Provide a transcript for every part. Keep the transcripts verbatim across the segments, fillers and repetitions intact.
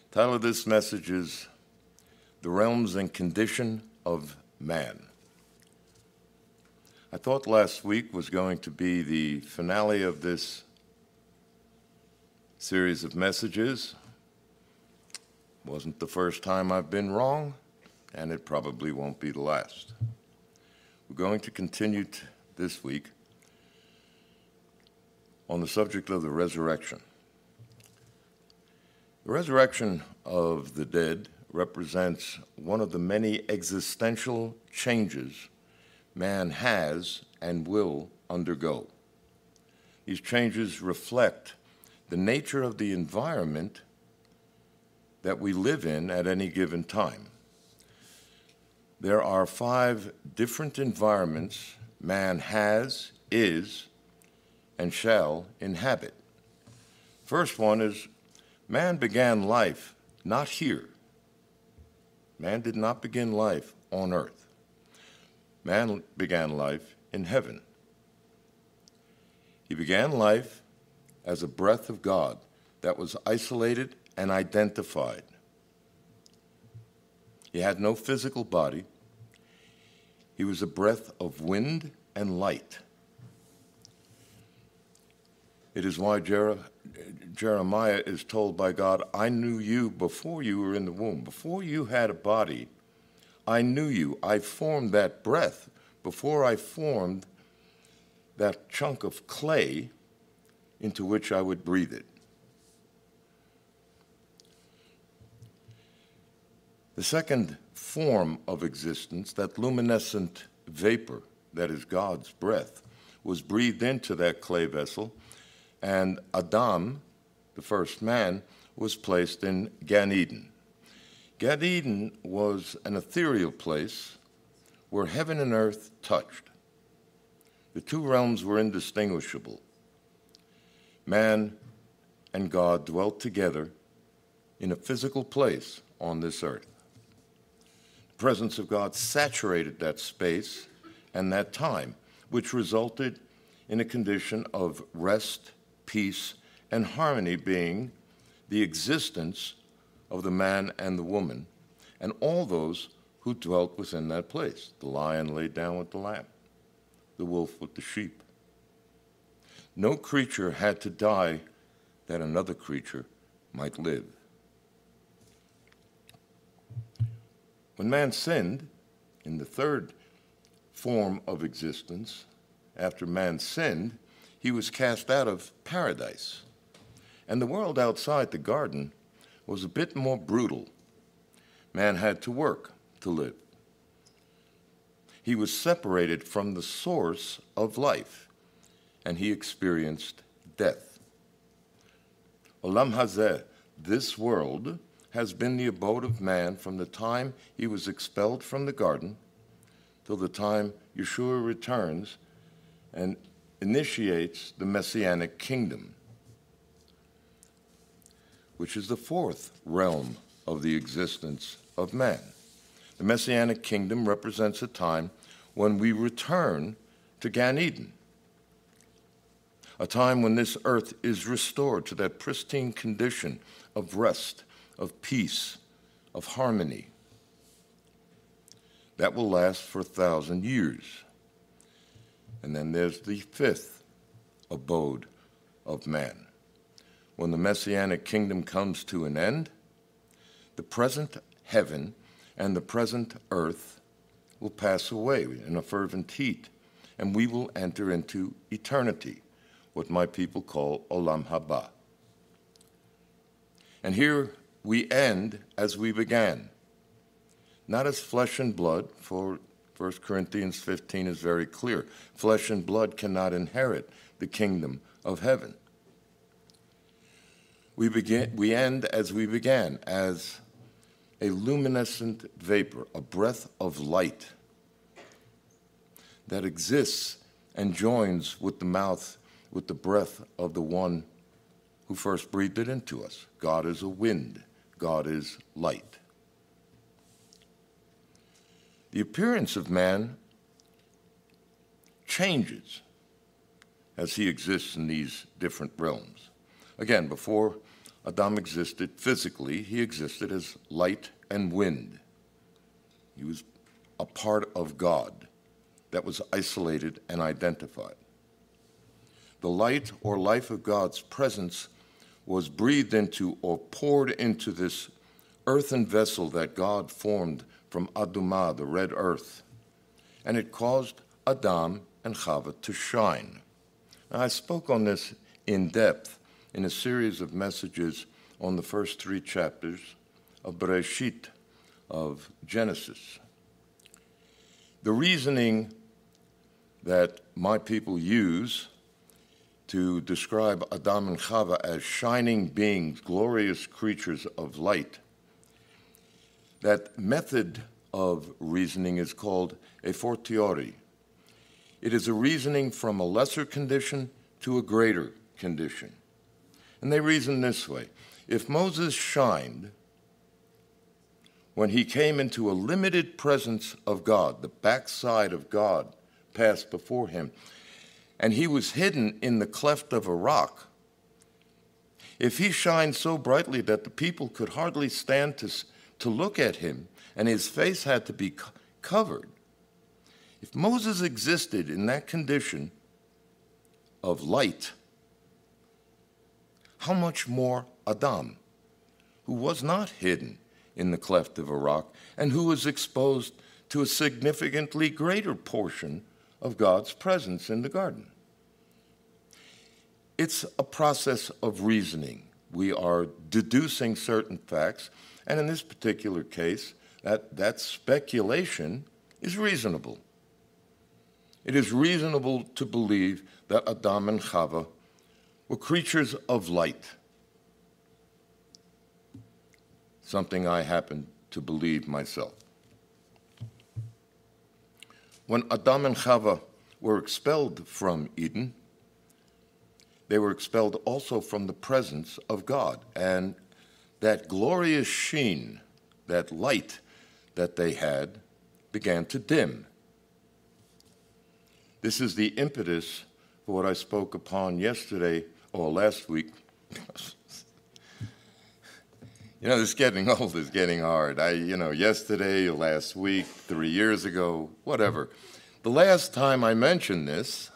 The title of this message is The Realms and Condition of Man. I thought last week was going to be the finale of this series of messages. Wasn't the first time I've been wrong, and it probably won't be the last. We're going to continue t- this week on the subject of the resurrection. The resurrection of the dead represents one of the many existential changes man has and will undergo. These changes reflect the nature of the environment that we live in at any given time. There are five different environments man has, is, and shall inhabit. First one is man began life not here. Man did not begin life on earth. Man began life in heaven. He began life as a breath of God that was isolated and identified. He had no physical body. He was a breath of wind and light. It is why Jer- Jeremiah is told by God, I knew you before you were in the womb. Before you had a body, I knew you. I formed that breath before I formed that chunk of clay into which I would breathe it. The second form of existence, that luminescent vapor that is God's breath, was breathed into that clay vessel, and Adam, the first man, was placed in Gan Eden. Gan Eden was an ethereal place where heaven and earth touched. The two realms were indistinguishable. Man and God dwelt together in a physical place on this earth. The presence of God saturated that space and that time, which resulted in a condition of rest, peace, and harmony being the existence of the man and the woman, and all those who dwelt within that place. The lion lay down with the lamb, the wolf with the sheep. No creature had to die that another creature might live. When man sinned, in the third form of existence, after man sinned, he was cast out of paradise. And the world outside the garden was a bit more brutal. Man had to work to live. He was separated from the source of life, and he experienced death. Olam Hazeh, this world, has been the abode of man from the time he was expelled from the garden till the time Yeshua returns and initiates the Messianic kingdom, which is the fourth realm of the existence of man. The Messianic kingdom represents a time when we return to Gan Eden, a time when this earth is restored to that pristine condition of rest, of peace, of harmony. That will last for a thousand years. And then there's the fifth abode of man. When the Messianic kingdom comes to an end, the present heaven and the present earth will pass away in a fervent heat, and we will enter into eternity, what my people call Olam Haba. And here we end as we began, not as flesh and blood, for First Corinthians fifteen is very clear. Flesh and blood cannot inherit the kingdom of heaven. We begin, we end as we began, as a luminescent vapor, a breath of light that exists and joins with the mouth, with the breath of the one who first breathed it into us. God is a wind. God is light. The appearance of man changes as he exists in these different realms. Again, before Adam existed physically. He existed as light and wind. He was a part of God that was isolated and identified. The light or life of God's presence was breathed into or poured into this earthen vessel that God formed from Adumah, the red earth, and it caused Adam and Chava to shine. Now, I spoke on this in depth in a series of messages on the first three chapters of Bereshit, of Genesis. The reasoning that my people use to describe Adam and Chava as shining beings, glorious creatures of light, that method of reasoning is called a fortiori. It is a reasoning from a lesser condition to a greater condition. And they reason this way. If Moses shined when he came into a limited presence of God, the backside of God passed before him, and he was hidden in the cleft of a rock, if he shined so brightly that the people could hardly stand to, to look at him, and his face had to be co- covered, if Moses existed in that condition of light, how much more Adam, who was not hidden in the cleft of a rock and who was exposed to a significantly greater portion of God's presence in the garden? It's a process of reasoning. We are deducing certain facts, and in this particular case, that, that speculation is reasonable. It is reasonable to believe that Adam and Chava were creatures of light, something I happen to believe myself. When Adam and Chava were expelled from Eden, they were expelled also from the presence of God, and that glorious sheen, that light that they had, began to dim. This is the impetus for what I spoke upon yesterday or last week. You know, this getting old is getting hard. I, you know, yesterday, last week, three years ago, whatever. The last time I mentioned this,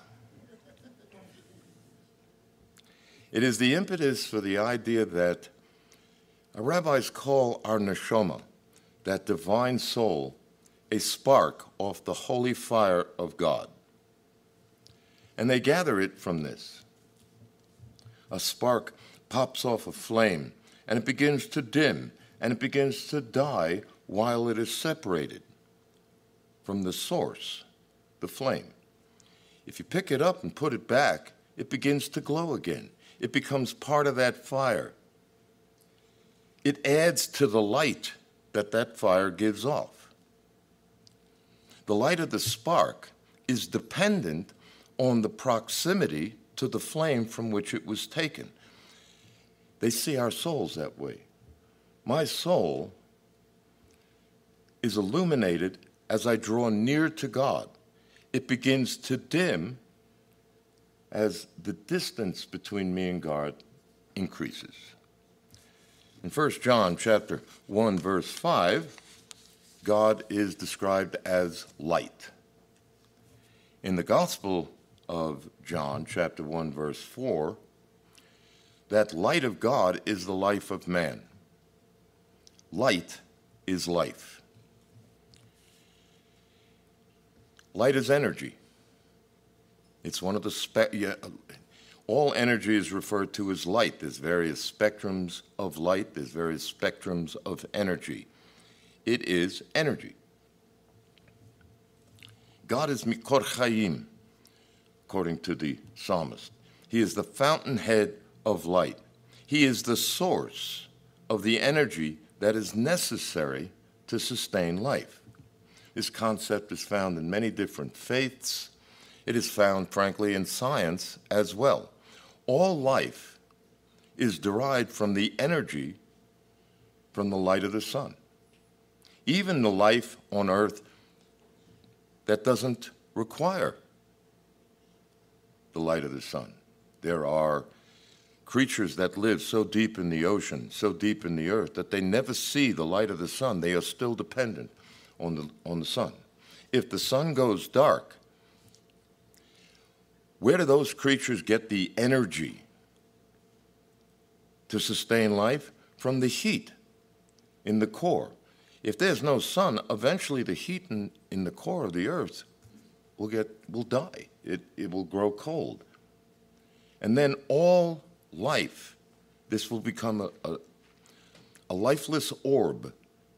it is the impetus for the idea that rabbis call our neshama, that divine soul, a spark off the holy fire of God. And they gather it from this. A spark pops off a flame, and it begins to dim, and it begins to die while it is separated from the source, the flame. If you pick it up and put it back, it begins to glow again. It becomes part of that fire. It adds to the light that that fire gives off. The light of the spark is dependent on the proximity to the flame from which it was taken. They see our souls that way. My soul is illuminated as I draw near to God. It begins to dim as the distance between me and God increases. In First John chapter one, verse five, God is described as light. In the Gospel of John, chapter one, verse four, that light of God is the life of man. Light is life. Light is energy. It's one of the spe- yeah, all energy is referred to as light. There's various spectrums of light. There's various spectrums of energy. It is energy. God is Mikor Chaim, according to the psalmist. He is the fountainhead of light. He is the source of the energy that is necessary to sustain life. This concept is found in many different faiths. It is found, frankly, in science as well. All life is derived from the energy from the light of the sun. Even the life on earth that doesn't require the light of the sun. There are creatures that live so deep in the ocean, so deep in the earth, that they never see the light of the sun. They are still dependent on the, on the sun. If the sun goes dark, where do those creatures get the energy to sustain life? From the heat in the core. If there's no sun, eventually the heat in, in the core of the earth will get will die. It, it will grow cold. And then all life, this will become a, a, a lifeless orb,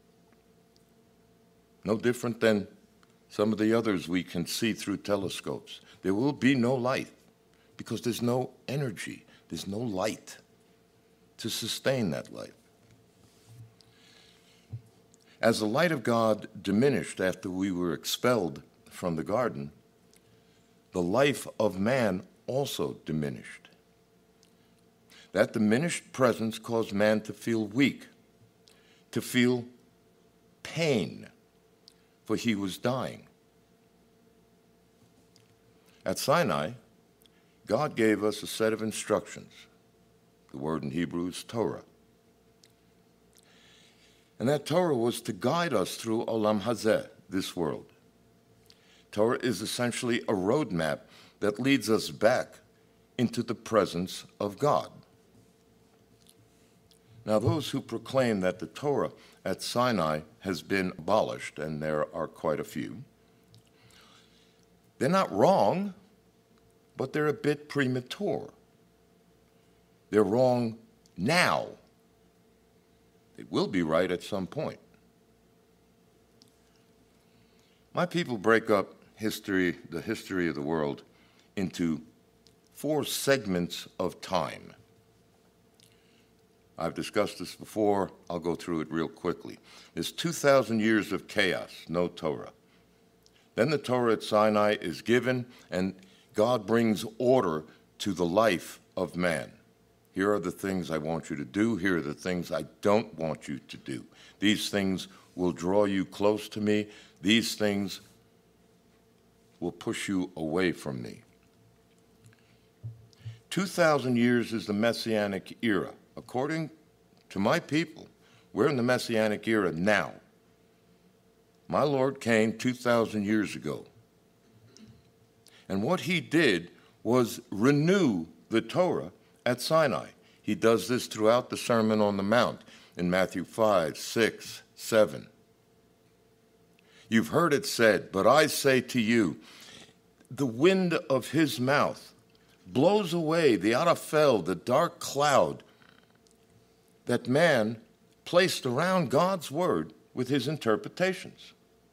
no different than some of the others we can see through telescopes. There will be no light because there's no energy, there's no light to sustain that life. As the light of God diminished after we were expelled from the garden, the life of man also diminished. That diminished presence caused man to feel weak, to feel pain, for he was dying. At Sinai, God gave us a set of instructions. The word in Hebrew is Torah. And that Torah was to guide us through Olam Hazeh, this world. Torah is essentially a roadmap that leads us back into the presence of God. Now, those who proclaim that the Torah at Sinai has been abolished, and there are quite a few, they're not wrong, but they're a bit premature. They're wrong now. They will be right at some point. My people break up history, the history of the world, into four segments of time. I've discussed this before. I'll go through it real quickly. There's two thousand years of chaos, no Torah. Then the Torah at Sinai is given, and God brings order to the life of man. Here are the things I want you to do. Here are the things I don't want you to do. These things will draw you close to me. These things will push you away from me. two thousand years is the Messianic era. According to my people, we're in the Messianic era now. My Lord came two thousand years ago. And what he did was renew the Torah at Sinai. He does this throughout the Sermon on the Mount in Matthew five, six, seven. You've heard it said, but I say to you, the wind of his mouth blows away the arafel, the dark cloud that man placed around God's word with his interpretations.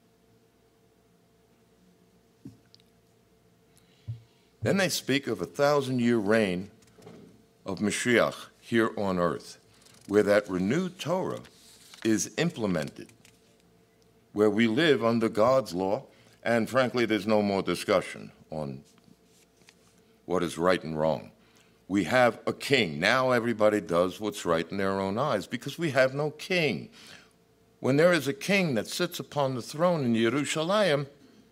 Then they speak of a thousand-year reign of Mashiach here on earth, where that renewed Torah is implemented, where we live under God's law, and frankly, there's no more discussion on what is right and wrong. We have a king. Now everybody does what's right in their own eyes because we have no king. When there is a king that sits upon the throne in Yerushalayim,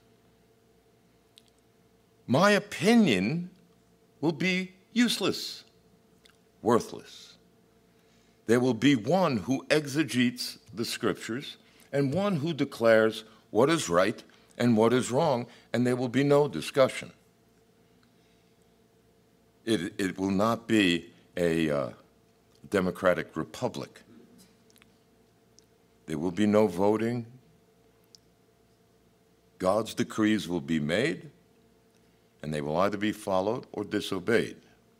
my opinion will be useless, worthless. There will be one who exegetes the scriptures and one who declares what is right and what is wrong, and there will be no discussion. It, it will not be a uh, democratic republic. There will be no voting. God's decrees will be made, and they will either be followed or disobeyed.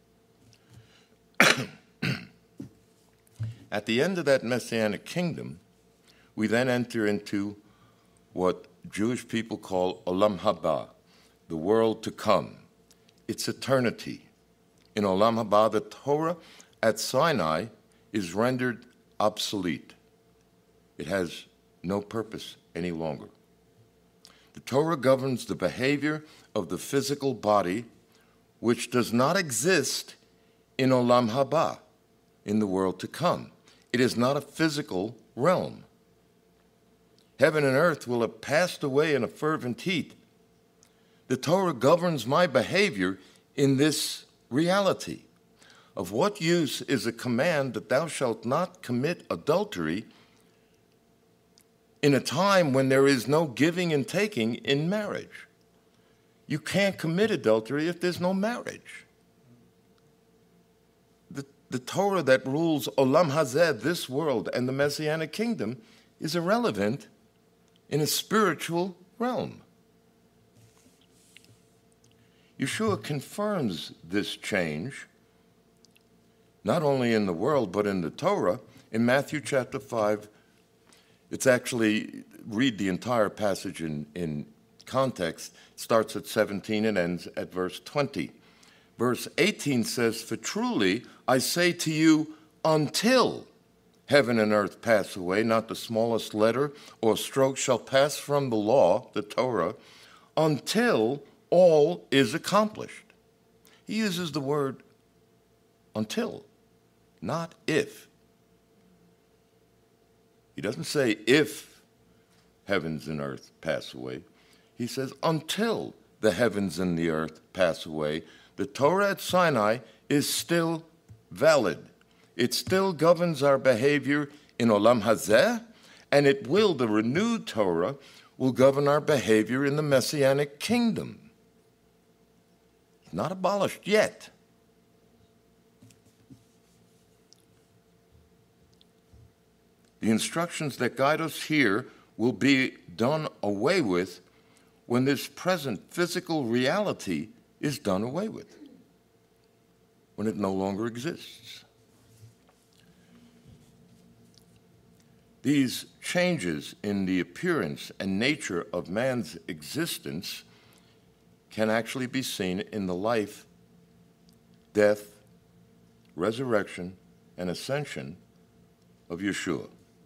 At the end of that Messianic kingdom, we then enter into what Jewish people call Olam Haba, the world to come. It's eternity. In Olam Haba, the Torah at Sinai is rendered obsolete. It has no purpose any longer. The Torah governs the behavior of the physical body, which does not exist in Olam Haba, in the world to come. It is not a physical realm. Heaven and earth will have passed away in a fervent heat. The Torah governs my behavior in this reality. Of what use is a command that thou shalt not commit adultery in a time when there is no giving and taking in marriage? You can't commit adultery if there's no marriage. The, the Torah that rules Olam Hazeh, this world, and the Messianic kingdom is irrelevant in a spiritual realm. Yeshua confirms this change, not only in the world, but in the Torah. In Matthew chapter five, it's actually, read the entire passage in, in context. It starts at seventeen and ends at verse twenty. Verse eighteen says, "For truly I say to you, until heaven and earth pass away, not the smallest letter or stroke shall pass from the law," the Torah, "until all is accomplished." He uses the word until, not if. He doesn't say if heavens and earth pass away. He says until the heavens and the earth pass away. The Torah at Sinai is still valid. It still governs our behavior in Olam Hazeh, and it will, the renewed Torah, will govern our behavior in the Messianic kingdom. It's not abolished yet. The instructions that guide us here will be done away with when this present physical reality is done away with, when it no longer exists. These changes in the appearance and nature of man's existence can actually be seen in the life, death, resurrection, and ascension of Yeshua.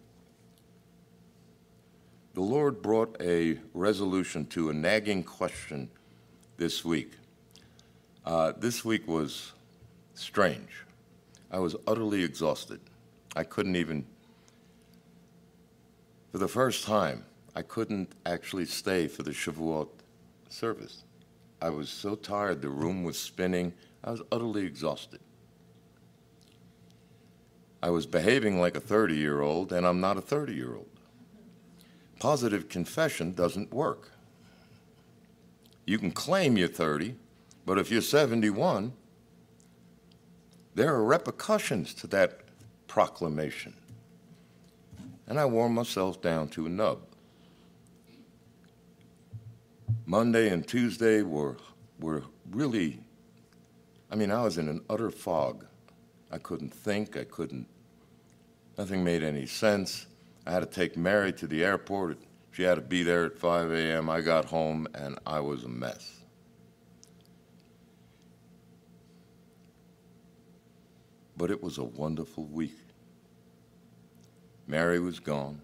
The Lord brought a resolution to a nagging question this week. Uh, this week was strange. I was utterly exhausted. I couldn't even, for the first time, I couldn't actually stay for the Shavuot service. I was so tired, the room was spinning. I was utterly exhausted. I was behaving like a thirty-year-old, and I'm not a thirty-year-old. Positive confession doesn't work. You can claim you're thirty, but if you're seventy-one, there are repercussions to that proclamation. And I wore myself down to a nub. Monday and Tuesday were, were really, I mean, I was in an utter fog. I couldn't think, I couldn't, nothing made any sense. I had to take Mary to the airport. She had to be there at five a.m. I got home, and I was a mess. But it was a wonderful week. Mary was gone.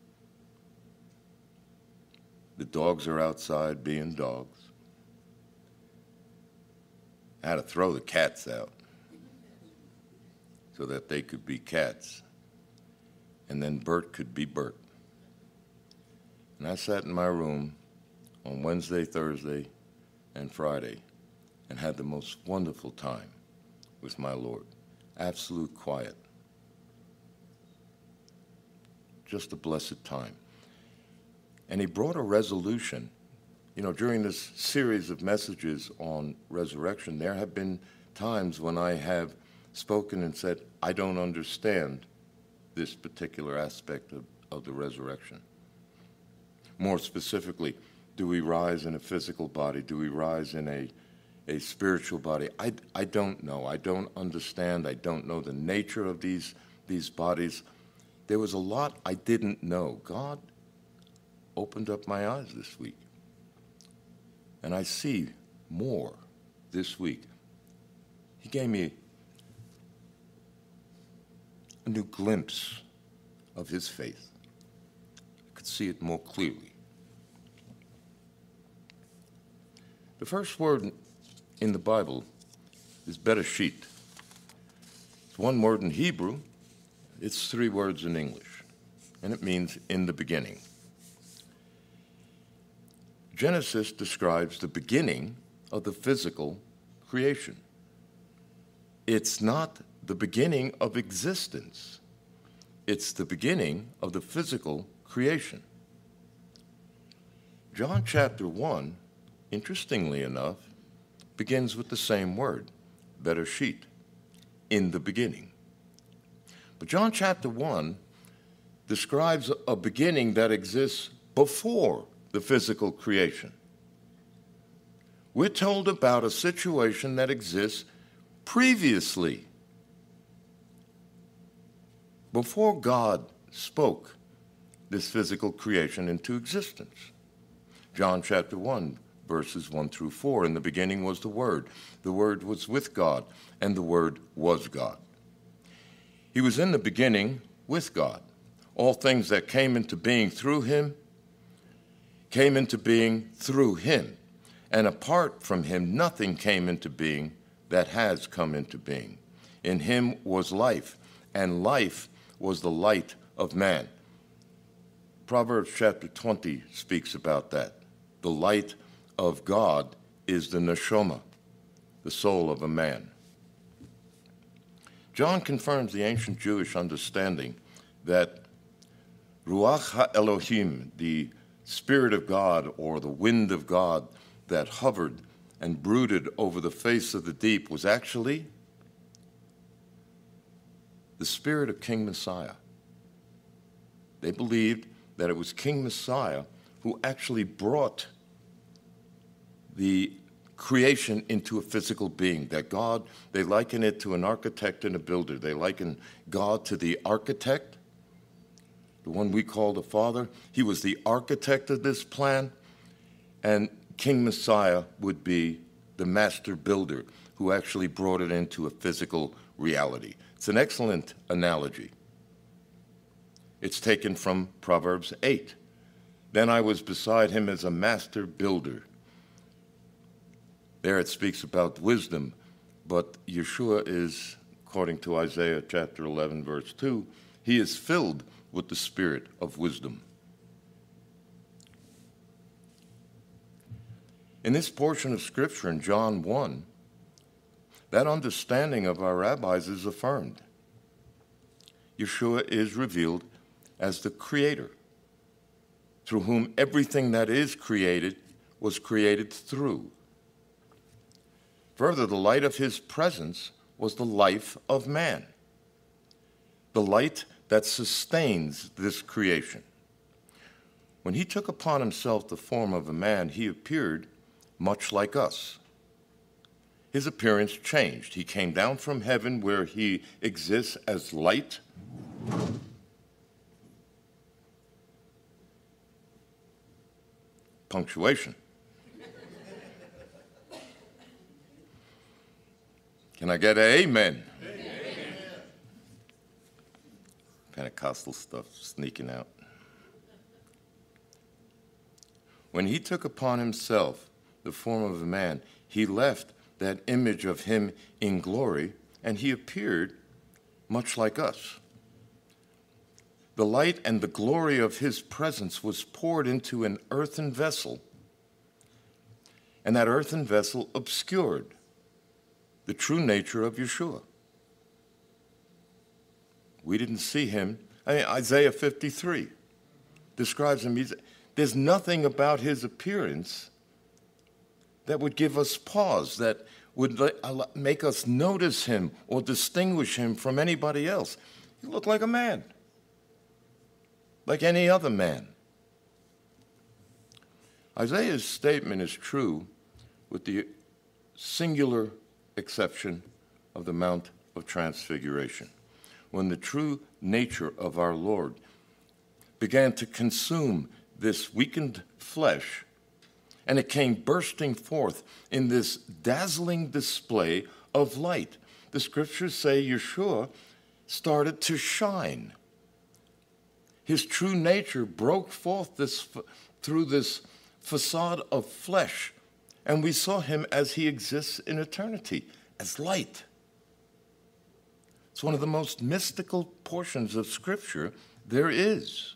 The dogs are outside being dogs. I had to throw the cats out so that they could be cats. And then Bert could be Bert. And I sat in my room on Wednesday, Thursday, and Friday and had the most wonderful time with my Lord. Absolute quiet. Just a blessed time. And he brought a resolution. You know, during this series of messages on resurrection, there have been times when I have spoken and said, I don't understand this particular aspect of, of the resurrection. More specifically, do we rise in a physical body? Do we rise in a, a spiritual body? I, I don't know. I don't understand. I don't know the nature of these, these bodies. There was a lot I didn't know. God opened up my eyes this week. And I see more this week. He gave me a new glimpse of his faith. I could see it more clearly. The first word in the Bible is Bereshit. It's one word in Hebrew. It's three words in English, and it means in the beginning. Genesis describes the beginning of the physical creation. it's not the beginning of existence. It's the beginning of the physical creation. John chapter one, interestingly enough, begins with the same word, Bereshit, in the beginning. But John chapter one describes a beginning that exists before the physical creation. We're told about a situation that exists previously, before God spoke this physical creation into existence. John chapter one, verses one through four, in the beginning was the Word. The Word was with God, and the Word was God. He was in the beginning with God. All things that came into being through him came into being through him. And apart from him, nothing came into being that has come into being. In him was life, and life was the light of man. Proverbs chapter twenty speaks about that. The light of God is the neshama, the soul of a man. John confirms the ancient Jewish understanding that Ruach HaElohim, the Spirit of God or the wind of God that hovered and brooded over the face of the deep, was actually the spirit of King Messiah. They believed that it was King Messiah who actually brought the creation into a physical being, that God, they liken it to an architect and a builder. They liken God to the architect, the one we call the Father. He was the architect of this plan, and King Messiah would be the master builder who actually brought it into a physical reality. It's an excellent analogy. It's taken from Proverbs eight. Then I was beside him as a master builder. There it speaks about wisdom, but Yeshua is, according to Isaiah chapter eleven, verse two, he is filled with the spirit of wisdom. In this portion of Scripture, in John one, that understanding of our rabbis is affirmed. Yeshua is revealed as the Creator, through whom everything that is created was created through. Further, the light of his presence was the life of man, the light that sustains this creation. When he took upon himself the form of a man, he appeared much like us. His appearance changed. He came down from heaven where he exists as light. Punctuation. Can I get an amen? Amen? Pentecostal stuff sneaking out. When he took upon himself the form of a man, he left that image of him in glory, and he appeared much like us. The light and the glory of his presence was poured into an earthen vessel, and that earthen vessel obscured the true nature of Yeshua. We didn't see him. I mean, Isaiah fifty-three describes him. He's, there's nothing about his appearance that would give us pause, that would make us notice him or distinguish him from anybody else. He looked like a man, like any other man. Isaiah's statement is true with the singular exception of the Mount of Transfiguration, when the true nature of our Lord began to consume this weakened flesh, and it came bursting forth in this dazzling display of light. The scriptures say Yeshua started to shine. His true nature broke forth this, through this facade of flesh, and we saw him as he exists in eternity, as light. It's one of the most mystical portions of Scripture there is.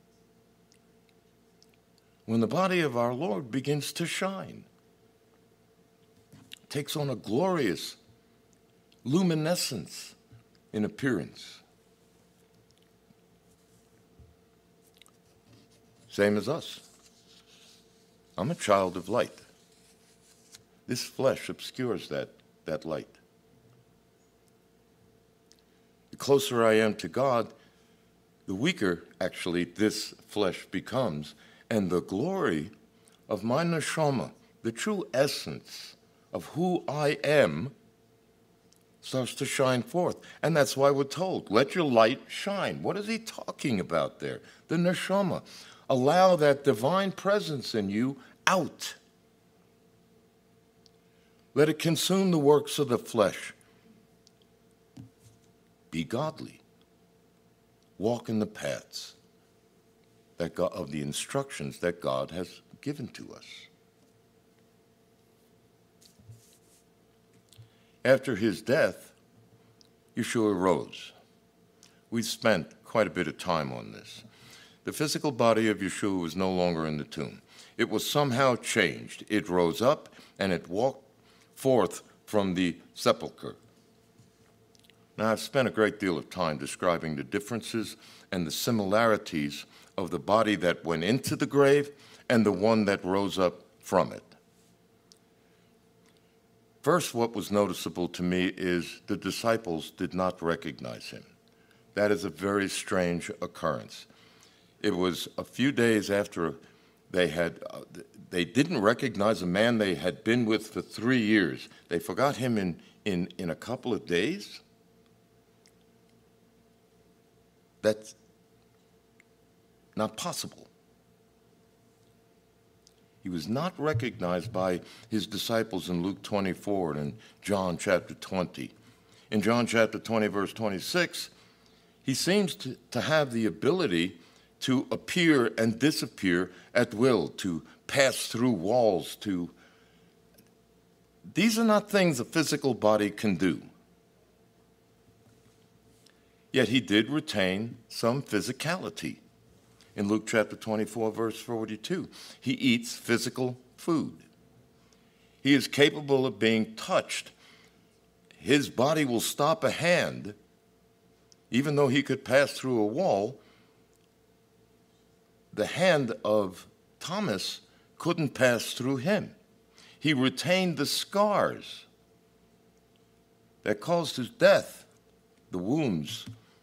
When the body of our Lord begins to shine, it takes on a glorious luminescence in appearance. Same as us. I'm a child of light. This flesh obscures that, that light. The closer I am to God, the weaker, actually, this flesh becomes, and the glory of my neshama, the true essence of who I am, starts to shine forth. And that's why we're told, let your light shine. What is he talking about there? The neshama. Allow that divine presence in you out. Let it consume the works of the flesh. Be godly. Walk in the paths that God, of the instructions that God has given to us. After his death, Yeshua rose. We've spent quite a bit of time on this. The physical body of Yeshua was no longer in the tomb. It was somehow changed. It rose up and it walked forth from the sepulcher. Now, I've spent a great deal of time describing the differences and the similarities of the body that went into the grave and the one that rose up from it. First, what was noticeable to me is the disciples did not recognize him. That is a very strange occurrence. It was a few days after they had, uh, they didn't recognize a man they had been with for three years. They forgot him in, in, in a couple of days. That's not possible. He was not recognized by his disciples in Luke twenty-four and in John chapter twenty. In John chapter twenty, verse twenty-six, he seems to, to have the ability to appear and disappear at will, to pass through walls, to... These are not things a physical body can do. Yet he did retain some physicality. In Luke chapter twenty-four, verse forty-two, he eats physical food. He is capable of being touched. His body will stop a hand, even though he could pass through a wall. The hand of Thomas couldn't pass through him. He retained the scars that caused his death, the wounds.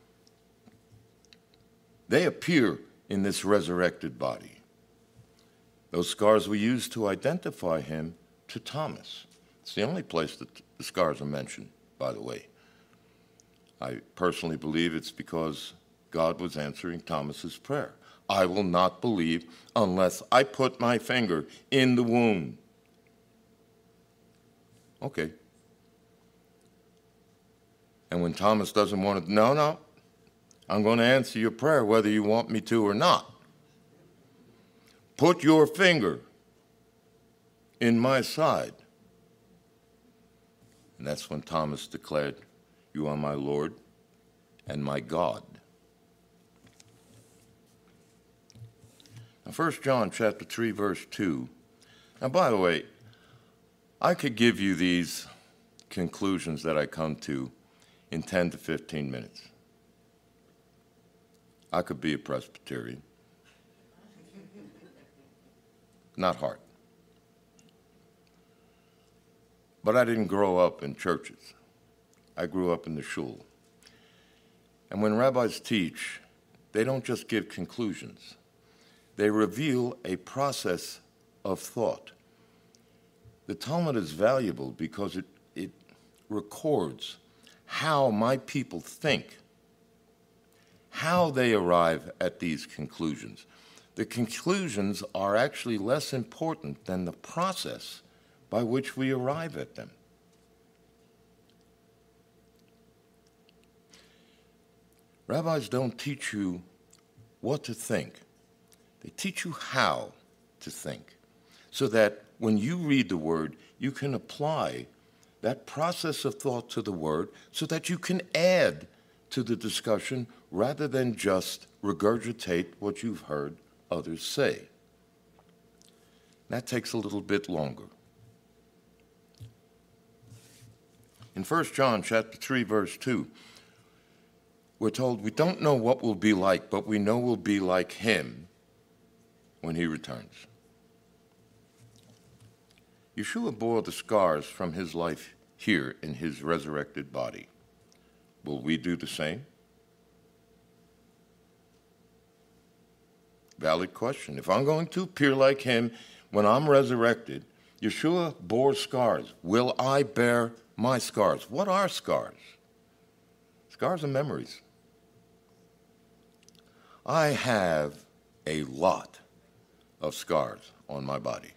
They appear in this resurrected body. Those scars were used to identify him to Thomas. It's the only place that the scars are mentioned, by the way. I personally believe it's because God was answering Thomas's prayer. I will not believe unless I put my finger in the wound. Okay. And when Thomas doesn't want to, no, no, I'm going to answer your prayer whether you want me to or not. Put your finger in my side. And that's when Thomas declared, you are my Lord and my God. Now, First John chapter three, verse two. Now, by the way, I could give you these conclusions that I come to in ten to fifteen minutes. I could be a Presbyterian. Not hard. But I didn't grow up in churches. I grew up in the shul. And when rabbis teach, they don't just give conclusions. They reveal a process of thought. The Talmud is valuable because it, it records how my people think, how they arrive at these conclusions. The conclusions are actually less important than the process by which we arrive at them. Rabbis don't teach you what to think. They teach you how to think, so that when you read the word, you can apply that process of thought to the word so that you can add to the discussion rather than just regurgitate what you've heard others say. That takes a little bit longer. In First John chapter three, verse two, we're told we don't know what we'll be like, but we know we'll be like him when he returns. Yeshua bore the scars from his life here in his resurrected body. Will we do the same? Valid question. If I'm going to appear like him when I'm resurrected, Yeshua bore scars. Will I bear my scars? What are scars? Scars are memories. I have a lot of scars on my body.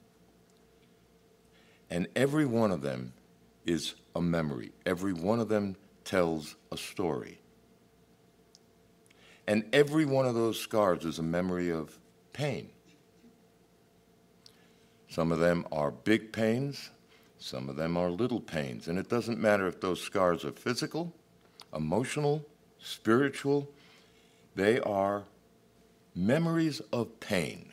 And every one of them is a memory. Every one of them tells a story. And every one of those scars is a memory of pain. Some of them are big pains, some of them are little pains. And it doesn't matter if those scars are physical, emotional, spiritual, they are memories of pain.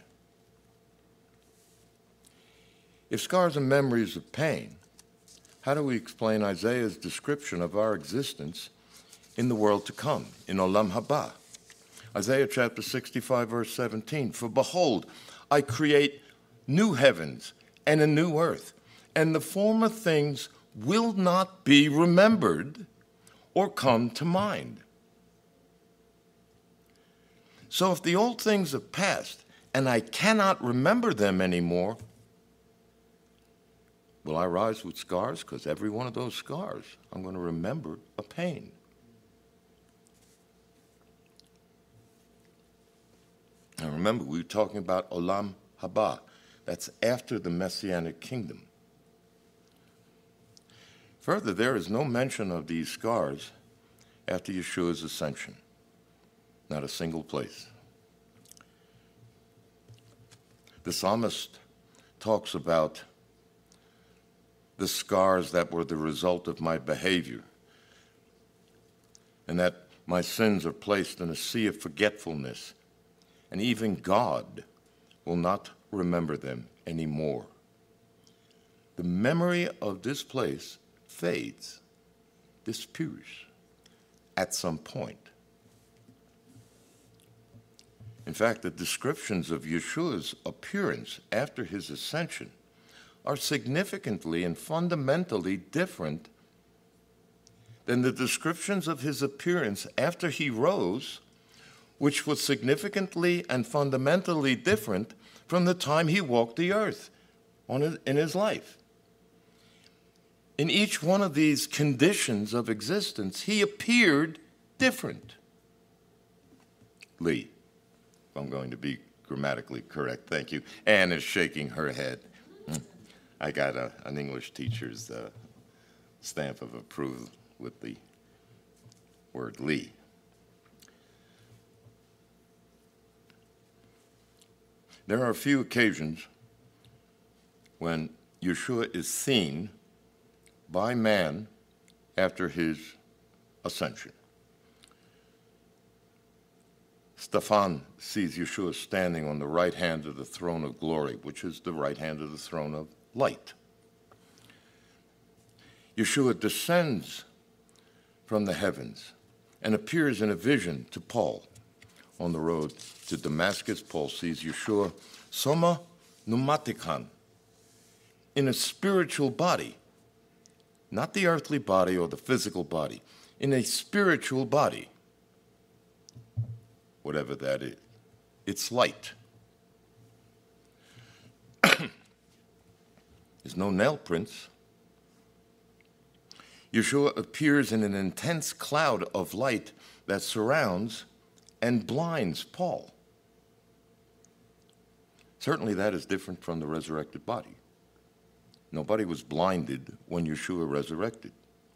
If scars are memories of pain, how do we explain Isaiah's description of our existence in the world to come, in Olam Haba? Isaiah chapter sixty-five, verse seventeen, for behold, I create new heavens and a new earth, and the former things will not be remembered or come to mind. So if the old things have passed and I cannot remember them anymore, will I rise with scars? Because every one of those scars, I'm going to remember a pain. Now remember, we were talking about Olam Haba. That's after the Messianic kingdom. Further, there is no mention of these scars after Yeshua's ascension. Not a single place. The psalmist talks about the scars that were the result of my behavior, and that my sins are placed in a sea of forgetfulness, and even God will not remember them anymore. The memory of this place fades, disappears at some point. In fact, the descriptions of Yeshua's appearance after his ascension are significantly and fundamentally different than the descriptions of his appearance after he rose, which was significantly and fundamentally different from the time he walked the earth on his, in his life. In each one of these conditions of existence, he appeared different. Lee, if I'm going to be grammatically correct, thank you. Anne is shaking her head. I got a, an English teacher's uh, stamp of approval with the word Lee. There are a few occasions when Yeshua is seen by man after his ascension. Stephan sees Yeshua standing on the right hand of the throne of glory, which is the right hand of the throne of light. Yeshua descends from the heavens and appears in a vision to Paul. On the road to Damascus, Paul sees Yeshua soma pneumatikan, in a spiritual body, not the earthly body or the physical body, in a spiritual body, whatever that is. It's light. There's no nail prints. Yeshua appears in an intense cloud of light that surrounds and blinds Paul. Certainly that is different from the resurrected body. Nobody was blinded when Yeshua resurrected.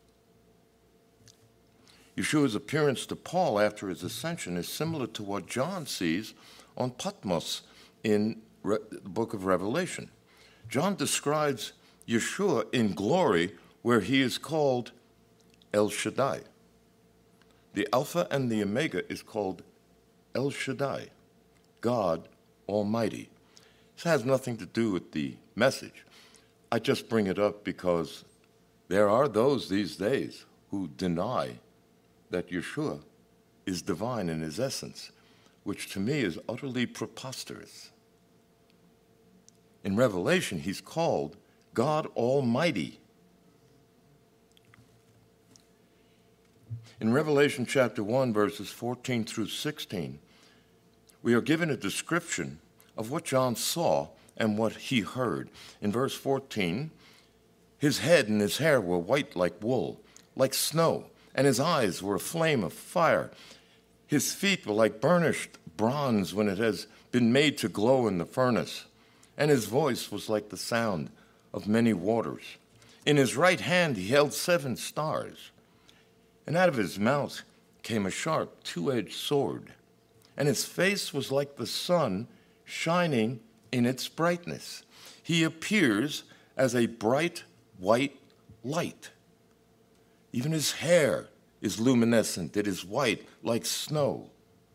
Yeshua's appearance to Paul after his ascension is similar to what John sees on Patmos in Re- the book of Revelation. John describes Yeshua in glory where he is called El Shaddai. The Alpha and the Omega is called El Shaddai, God Almighty. This has nothing to do with the message. I just bring it up because There are those these days who deny that Yeshua is divine in his essence, which to me is utterly preposterous. In Revelation, he's called God Almighty. In Revelation chapter one, verses fourteen through sixteen, we are given a description of what John saw and what he heard. In verse fourteen, his head and his hair were white like wool, like snow, and his eyes were a flame of fire. His feet were like burnished bronze when it has been made to glow in the furnace, and his voice was like the sound of many waters. In his right hand he held seven stars, and out of his mouth came a sharp two-edged sword, and his face was like the sun shining in its brightness. He appears as a bright white light. Even his hair is luminescent. It is white like snow.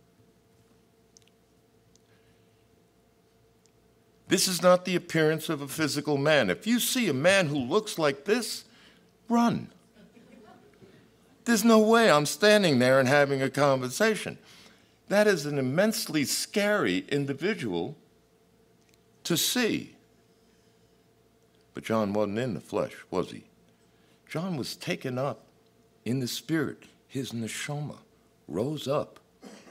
This is not the appearance of a physical man. If you see a man who looks like this, run. There's no way I'm standing there and having a conversation. That is an immensely scary individual to see. But John wasn't in the flesh, was he? John was taken up in the spirit. His neshama rose up.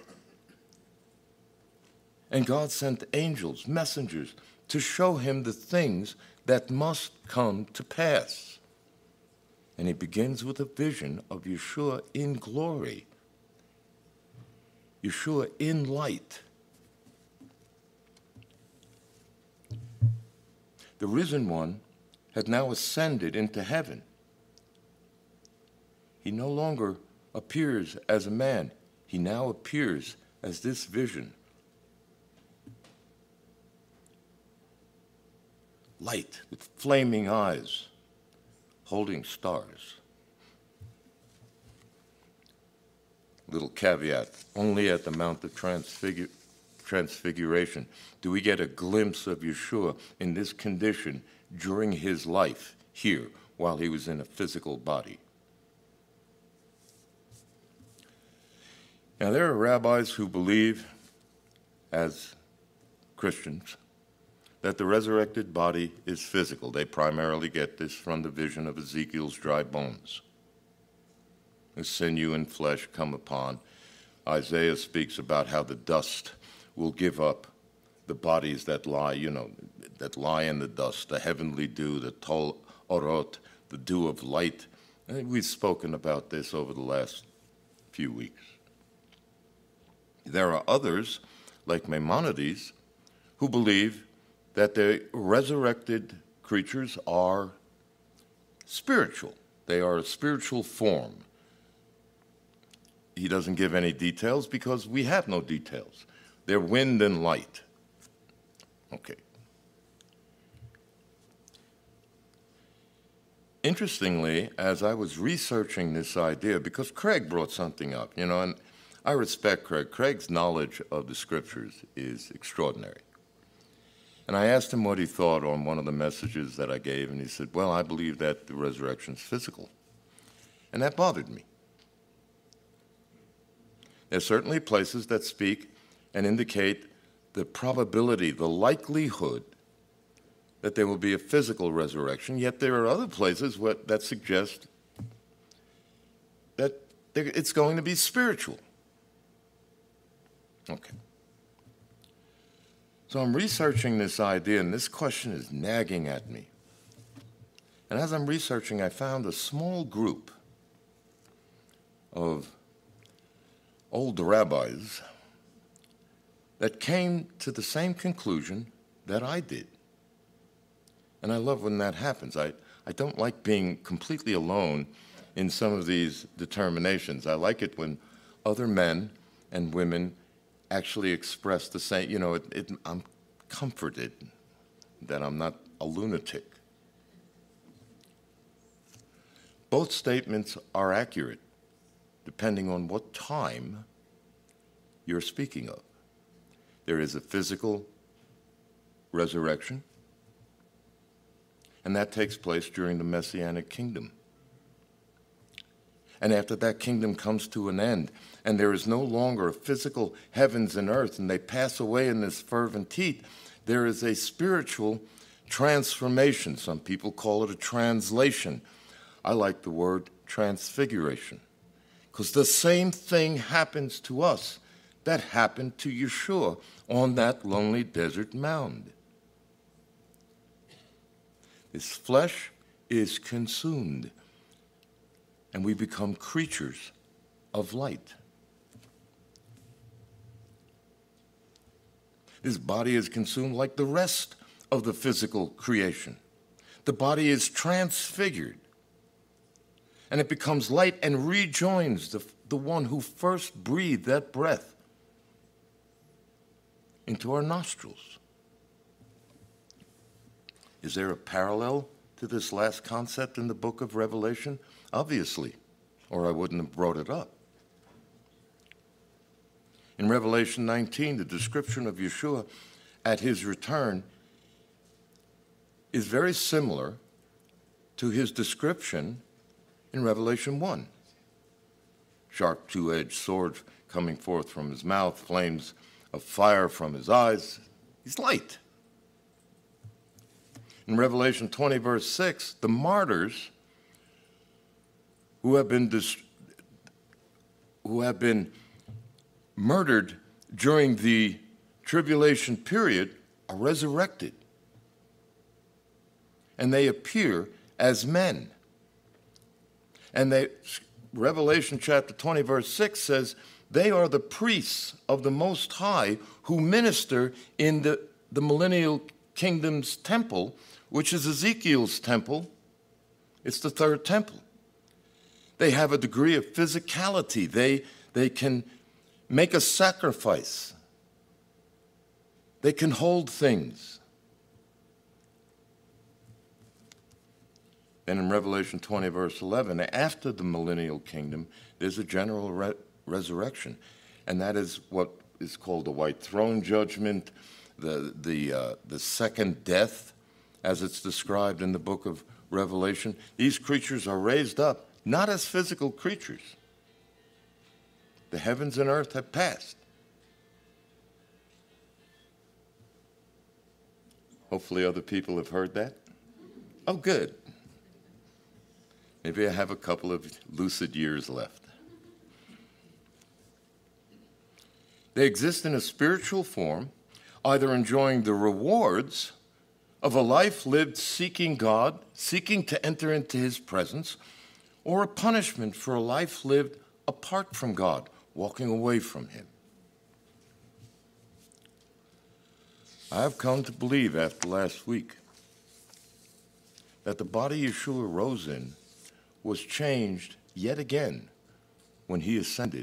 And God sent angels, messengers, to show him the things that must come to pass. And he begins with a vision of Yeshua in glory, Yeshua in light. The risen one had now ascended into heaven. He no longer appears as a man. He now appears as this vision. Light with flaming eyes, holding stars. Little caveat, only at the Mount of Transfigu- Transfiguration do we get a glimpse of Yeshua in this condition during his life here while he was in a physical body. Now, there are rabbis who believe, as Christians, that the resurrected body is physical. They primarily get this from the vision of Ezekiel's dry bones. The sinew and flesh come upon. Isaiah speaks about how the dust will give up the bodies that lie, you know, that lie in the dust, the heavenly dew, the tol orot, the dew of light. And we've spoken about this over the last few weeks. There are others, like Maimonides, who believe that the resurrected creatures are spiritual. They are a spiritual form. He doesn't give any details because we have no details. They're wind and light. Okay. Interestingly, as I was researching this idea, because Craig brought something up, you know, and I respect Craig. Craig's knowledge of the scriptures is extraordinary. And I asked him what he thought on one of the messages that I gave, and he said, well, I believe that the resurrection is physical. And that bothered me. There's certainly places that speak and indicate the probability, the likelihood that there will be a physical resurrection, yet there are other places what, that suggest that it's going to be spiritual. Okay. So I'm researching this idea, and this question is nagging at me. And as I'm researching, I found a small group of old rabbis that came to the same conclusion that I did. And I love when that happens. I, I don't like being completely alone in some of these determinations. I like it when other men and women actually express the same, you know, it, it, I'm comforted that I'm not a lunatic. Both statements are accurate, depending on what time you're speaking of. There is a physical resurrection, and that takes place during the Messianic kingdom And after that kingdom comes to an end, and there is no longer a physical heavens and earth, and they pass away in this fervent heat, there is a spiritual transformation. Some people call it a translation. I like the word transfiguration, because the same thing happens to us that happened to Yeshua on that lonely desert mound. His flesh is consumed, and we become creatures of light. His body is consumed like the rest of the physical creation. The body is transfigured, and it becomes light and rejoins the, the one who first breathed that breath into our nostrils. Is there a parallel to this last concept in the book of Revelation? Obviously, or I wouldn't have brought it up. In Revelation nineteen, the description of Yeshua at his return is very similar to his description in Revelation one. Sharp two-edged sword coming forth from his mouth, flames of fire from his eyes. He's light. In Revelation twenty, verse six, the martyrs who have been dis- who have been murdered during the tribulation period are resurrected, and they appear as men. And they, Revelation chapter twenty, verse six says, they are the priests of the Most High who minister in the, the millennial kingdom's temple, which is Ezekiel's temple. It's the third temple. They have a degree of physicality. They, they can make a sacrifice. They can hold things. Then in Revelation twenty, verse eleven, after the millennial kingdom, there's a general re- resurrection. And that is what is called the white throne judgment, the, the, uh, the second death, as it's described in the book of Revelation. These creatures are raised up, not as physical creatures. The heavens and earth have passed. Hopefully other people have heard that. Oh, good. Maybe I have a couple of lucid years left. They exist in a spiritual form, either enjoying the rewards of a life lived seeking God, seeking to enter into his presence, or a punishment for a life lived apart from God, walking away from him. I have come to believe after last week that the body Yeshua rose in was changed yet again when he ascended.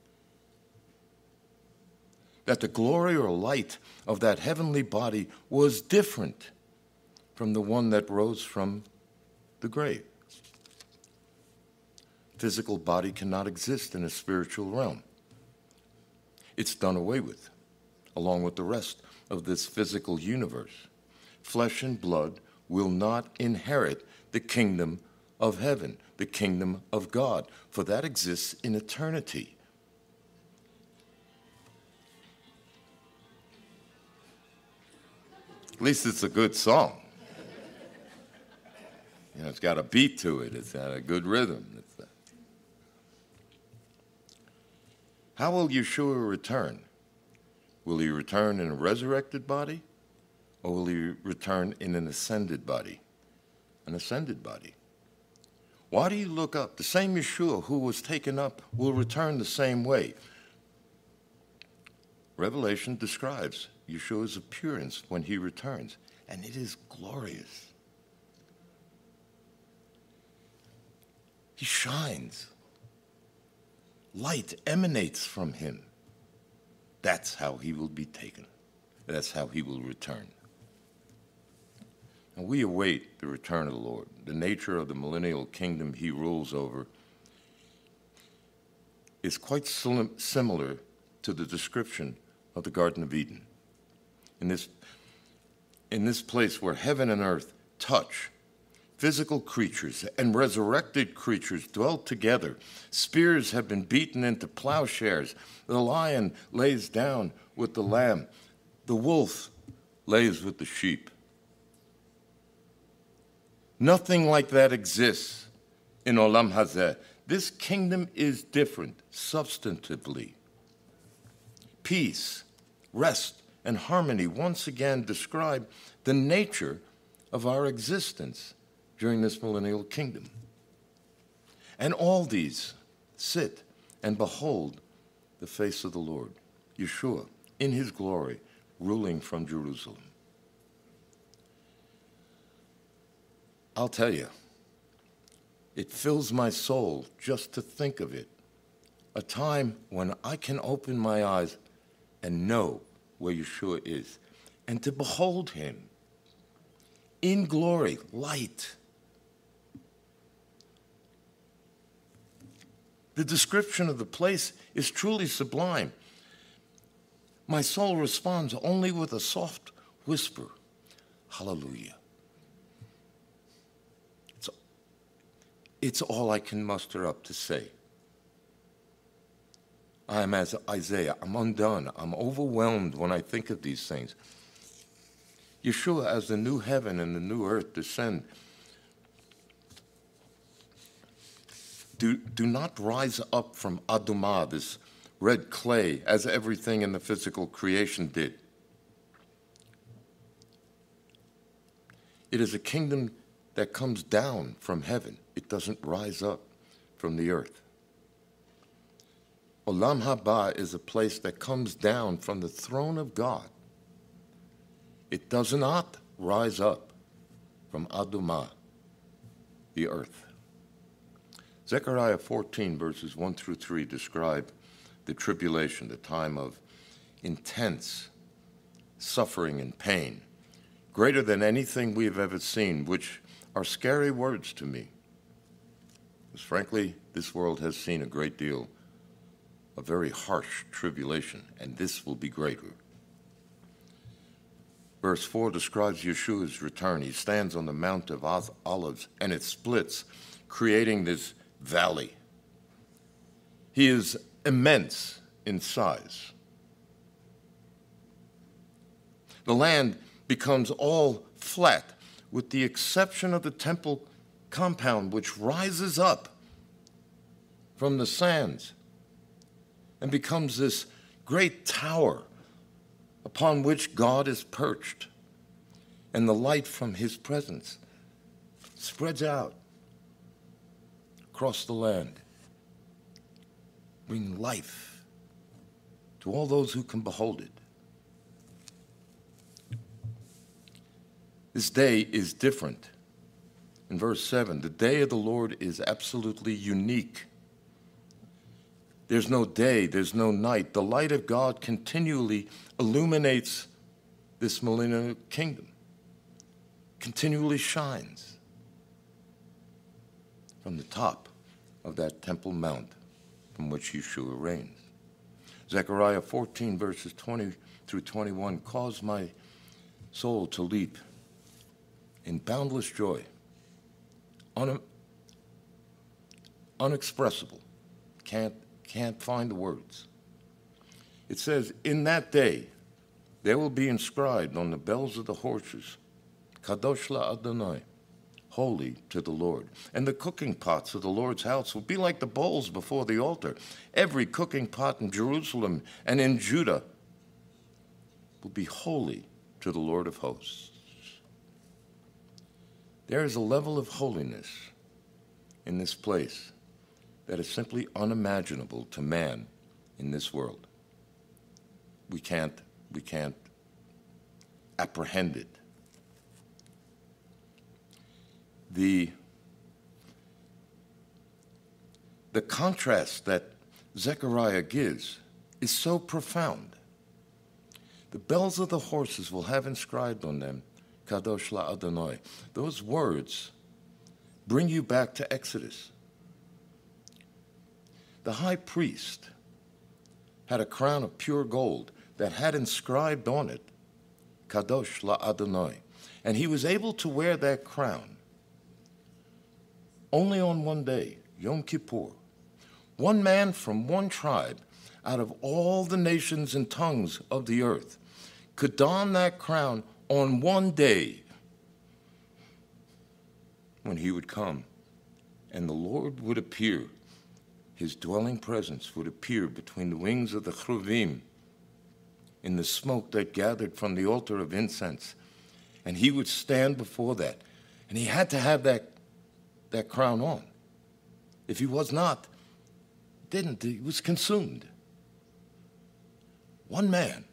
That the glory or light of that heavenly body was different from the one that rose from the grave. Physical body cannot exist in a spiritual realm. It's done away with, along with the rest of this physical universe. Flesh and blood will not inherit the kingdom of heaven, the kingdom of God, for that exists in eternity. At least it's a good song. You know, it's got a beat to it. It's got a good rhythm. It's a... How will Yeshua return? Will he return in a resurrected body, or will he return in an ascended body? An ascended body. Why do you look up? The same Yeshua who was taken up will return the same way. Revelation describes Yeshua's appearance when he returns, and it is glorious. He shines. Light emanates from him. That's how he will be taken. That's how he will return. And we await the return of the Lord. The nature of the millennial kingdom he rules over is quite similar to the description of the Garden of Eden. In this, in this place where heaven and earth touch, physical creatures and resurrected creatures dwell together. Spears have been beaten into plowshares. The lion lays down with the lamb. The wolf lays with the sheep. Nothing like that exists in Olam Hazeh. This kingdom is different substantively. Peace, rest, and harmony once again describe the nature of our existence during this millennial kingdom. And all these sit and behold the face of the Lord, Yeshua, in his glory, ruling from Jerusalem. I'll tell you, it fills my soul just to think of it, a time when I can open my eyes and know where Yeshua is, and to behold him in glory, light. The description of the place is truly sublime. My soul responds only with a soft whisper, hallelujah. It's, it's all I can muster up to say. I am as Isaiah. I'm undone. I'm overwhelmed when I think of these things. Yeshua, as the new heaven and the new earth descend, do, do not rise up from Adumah, this red clay, as everything in the physical creation did. It is a kingdom that comes down from heaven. It doesn't rise up from the earth. Olam Haba is a place that comes down from the throne of God. It does not rise up from Adumah, the earth. Zechariah fourteen, verses one through three, describe the tribulation, the time of intense suffering and pain, greater than anything we have ever seen, which are scary words to me. Because frankly, this world has seen a great deal of very harsh tribulation, and this will be greater. Verse four describes Yeshua's return. He stands on the Mount of Olives, and it splits, creating this valley. He is immense in size. The land becomes all flat, with the exception of the temple compound, which rises up from the sands and becomes this great tower upon which God is perched, and the light from his presence spreads out across the land, bringing life to all those who can behold it. This day is different. In verse seven, the day of the Lord is absolutely unique. There's no day, there's no night. The light of God continually illuminates this millennial kingdom, continually shines from the top of that Temple Mount from which Yeshua reigns. Zechariah fourteen, verses twenty through twenty-one, cause my soul to leap in boundless joy, un- unexpressible, can't Can't find the words. It says, in that day, there will be inscribed on the bells of the horses, Kadosh LaAdonai, holy to the Lord. And the cooking pots of the Lord's house will be like the bowls before the altar. Every cooking pot in Jerusalem and in Judah will be holy to the Lord of hosts. There is a level of holiness in this place that is simply unimaginable to man in this world. We can't, we can't apprehend it. The, the contrast that Zechariah gives is so profound. The bells of the horses will have inscribed on them, Kadosh LaAdonai. Those words bring you back to Exodus. The high priest had a crown of pure gold that had inscribed on it, Kadosh LaAdonai. And he was able to wear that crown only on one day, Yom Kippur, one man from one tribe out of all the nations and tongues of the earth could don that crown on one day when he would come and the Lord would appear. His dwelling presence would appear between the wings of the cheruvim in the smoke that gathered from the altar of incense. And he would stand before that. And he had to have that, that crown on. If he was not, didn't, he was consumed. One man.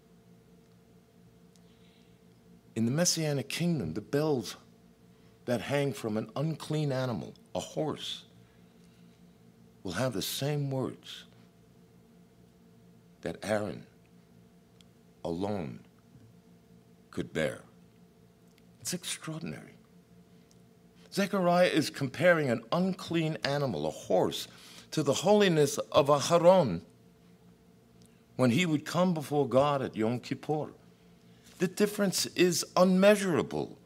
In the Messianic kingdom, the bells that hang from an unclean animal, a horse, will have the same words that Aaron alone could bear. It's extraordinary. Zechariah is comparing an unclean animal, a horse, to the holiness of Aharon when he would come before God at Yom Kippur. The difference is unmeasurable.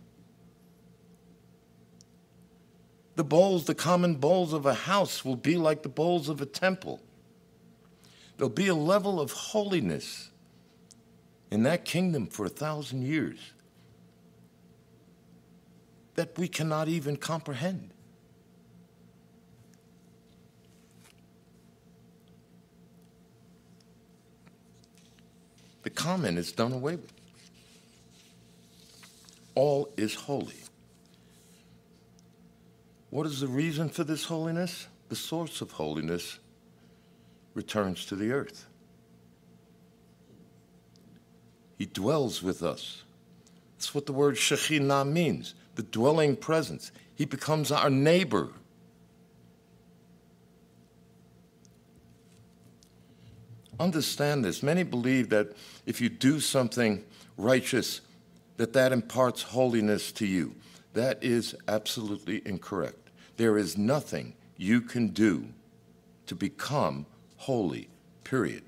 The bowls, the common bowls of a house, will be like the bowls of a temple. There'll be a level of holiness in that kingdom for a thousand years that we cannot even comprehend. The common is done away with. All is holy. What is the reason for this holiness? The source of holiness returns to the earth. He dwells with us. That's what the word Shekhinah means, the dwelling presence. He becomes our neighbor. Understand this. Many believe that if you do something righteous, that that imparts holiness to you. That is absolutely incorrect. There is nothing you can do to become holy, period.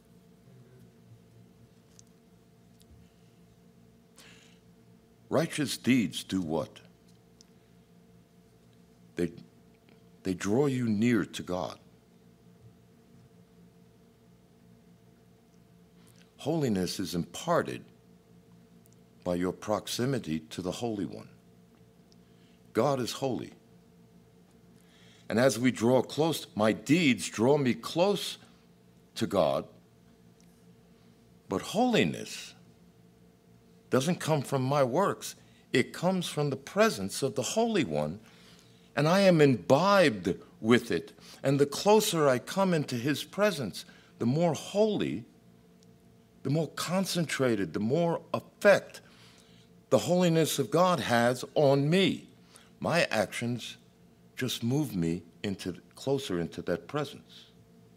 Righteous deeds do what? They, they draw you near to God. Holiness is imparted by your proximity to the Holy One. God is holy. And as we draw close, my deeds draw me close to God. But holiness doesn't come from my works. It comes from the presence of the Holy One, and I am imbibed with it. And the closer I come into his presence, the more holy, the more concentrated, the more effect the holiness of God has on me. My actions just move me into closer into that presence.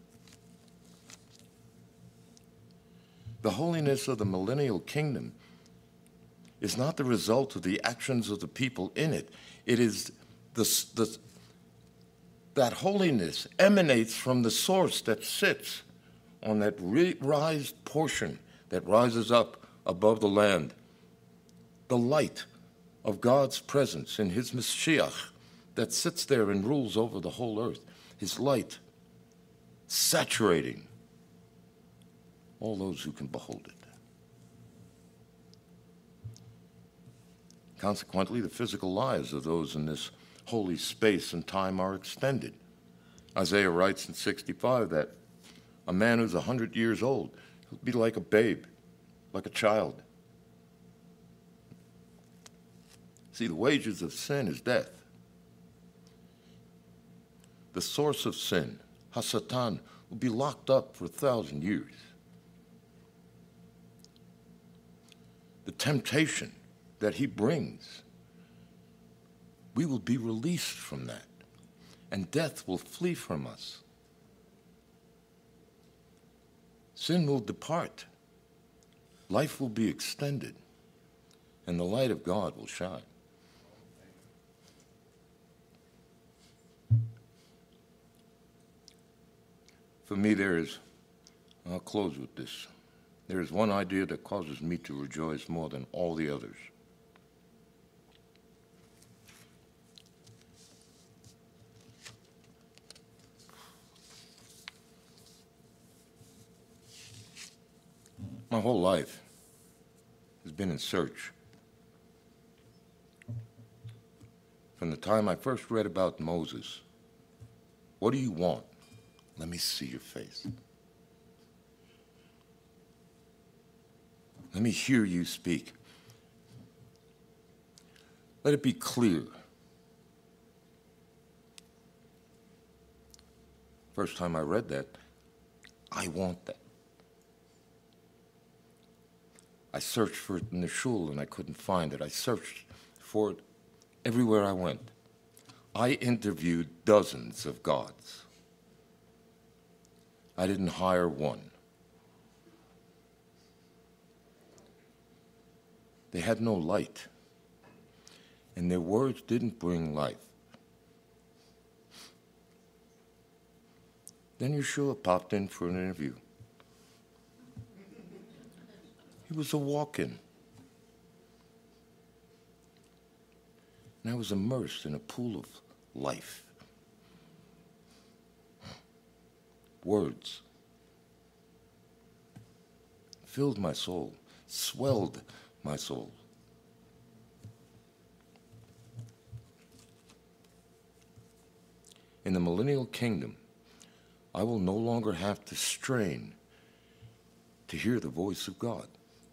The holiness of the millennial kingdom is not the result of the actions of the people in it. It is the, the that holiness emanates from the source that sits on that raised portion that rises up above the land. The light of God's presence in his Mashiach that sits there and rules over the whole earth. His light saturating all those who can behold it. Consequently, the physical lives of those in this holy space and time are extended. Isaiah writes in sixty-five that a man who's one hundred years old will be like a babe, like a child. See, the wages of sin is death. The source of sin, Hasatan, will be locked up for a thousand years. The temptation that he brings, we will be released from that, and death will flee from us. Sin will depart. Life will be extended, and the light of God will shine. For me, there is, I'll close with this, there is one idea that causes me to rejoice more than all the others. My whole life has been in search. From the time I first read about Moses, what do you want? Let me see your face. Let me hear you speak. Let it be clear. First time I read that, I want that. I searched for it in the shul and I couldn't find it. I searched for it everywhere I went. I interviewed dozens of gods. I didn't hire one. They had no light, and their words didn't bring life. Then Yeshua popped in for an interview. He was a walk-in. And I was immersed in a pool of life. Words filled my soul, swelled my soul. In the millennial kingdom, I will no longer have to strain to hear the voice of God.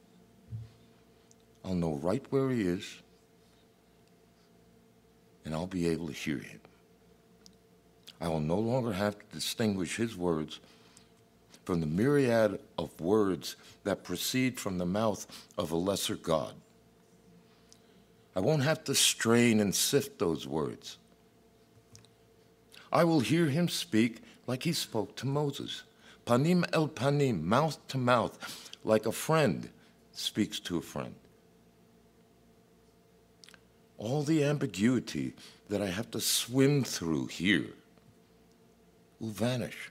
I'll know right where he is, and I'll be able to hear him. I will no longer have to distinguish his words from the myriad of words that proceed from the mouth of a lesser God. I won't have to strain and sift those words. I will hear him speak like he spoke to Moses. Panim el panim, mouth to mouth, like a friend speaks to a friend. All the ambiguity that I have to swim through here will vanish.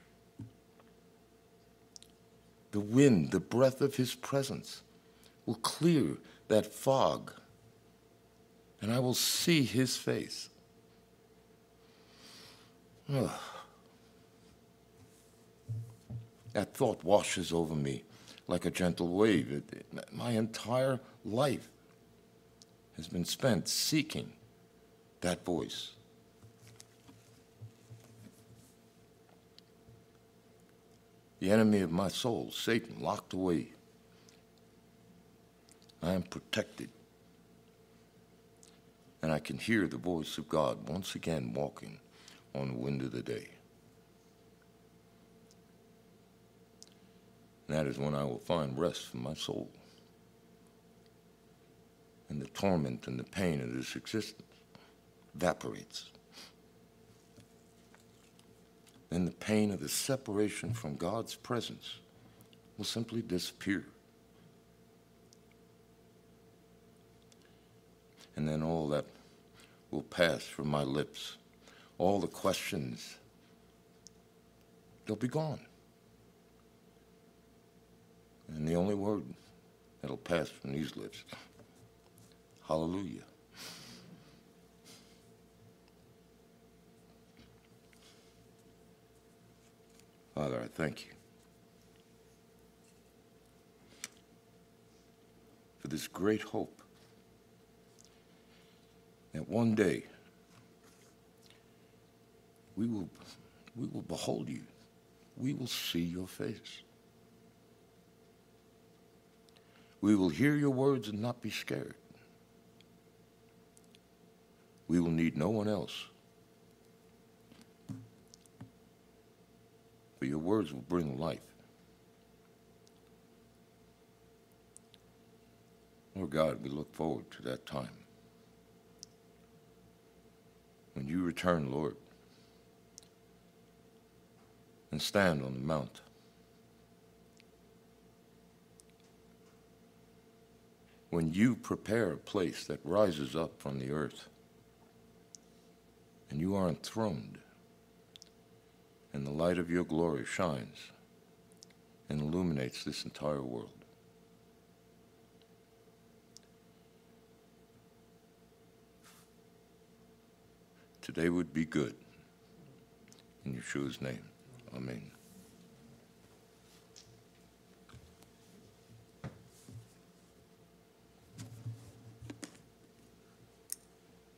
The wind, the breath of his presence will clear that fog, and I will see his face. Ugh. That thought washes over me like a gentle wave. It, it, my entire life has been spent seeking that voice. The enemy of my soul, Satan, locked away. I am protected. And I can hear the voice of God once again walking on the wind of the day. And that is when I will find rest for my soul. And the torment and the pain of this existence evaporates. Then the pain of the separation from God's presence will simply disappear. And then all that will pass from my lips. All the questions, they'll be gone. And the only word that'll pass from these lips, hallelujah. Father, I thank you for this great hope that one day we will, we will behold you. We will see your face. We will hear your words and not be scared. We will need no one else. For your words will bring life. Lord God, we look forward to that time. When you return, Lord, and stand on the mount. When you prepare a place that rises up from the earth, and you are enthroned, and the light of your glory shines and illuminates this entire world. Today would be good. In Yeshua's name, amen.